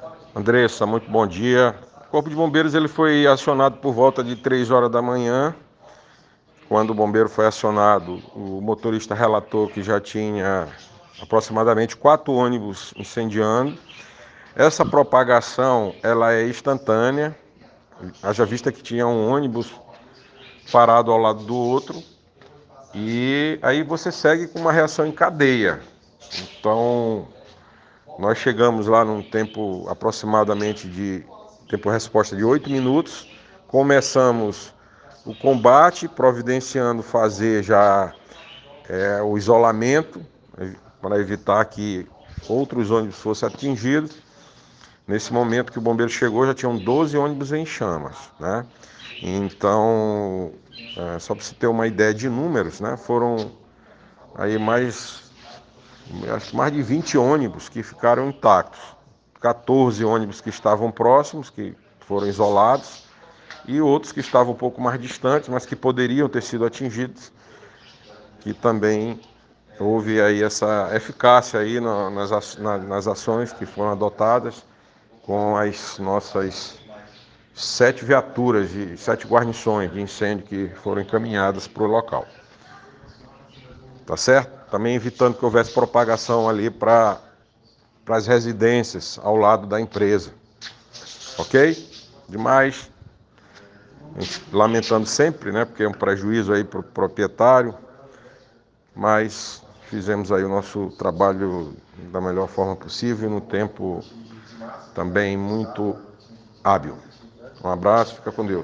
Andressa, muito bom dia. O Corpo de Bombeiros ele foi acionado por volta de 3 horas da manhã. Quando o bombeiro foi acionado, o motorista relatou que já tinha aproximadamente 4 ônibus incendiando. Essa propagação ela é instantânea, haja vista que tinha um ônibus parado ao lado do outro, e aí você segue com uma reação em cadeia. Então, nós chegamos lá num tempo aproximadamente de tempo-resposta de 8 minutos. Começamos o combate, providenciando fazer já o isolamento, para evitar que outros ônibus fossem atingidos. Nesse momento que o bombeiro chegou, já tinham 12 ônibus em chamas, né? Então, só para você ter uma ideia de números, né? Foram aí acho que mais de 20 ônibus que ficaram intactos. 14 ônibus que estavam próximos, que foram isolados, e outros que estavam um pouco mais distantes, mas que poderiam ter sido atingidos, que também houve aí essa eficácia aí nas ações que foram adotadas com as nossas 7 viaturas, 7 guarnições de incêndio que foram encaminhadas para o local. Tá certo? Também evitando que houvesse propagação ali para as residências ao lado da empresa. Ok? Demais. Lamentando sempre, né? Porque é um prejuízo aí para o proprietário, mas fizemos aí o nosso trabalho da melhor forma possível, no tempo também muito hábil. Um abraço, fica com Deus.